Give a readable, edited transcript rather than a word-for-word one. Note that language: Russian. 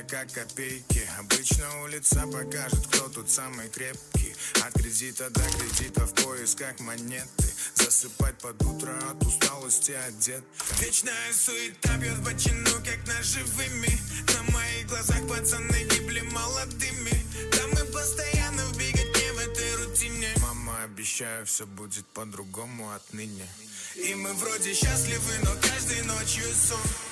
как копейки. Обычно улица покажет, кто тут самый крепкий. От кредита до кредита в поисках монеты. Засыпать под утро от усталости одет. Вечная суета бьет в бочину, как ножевыми. На моих глазах пацаны гибли молодыми. Да мы постоянно в беготне в этой рутине. Мама, обещаю, все будет по-другому отныне. И мы вроде счастливы, но каждой ночью сон.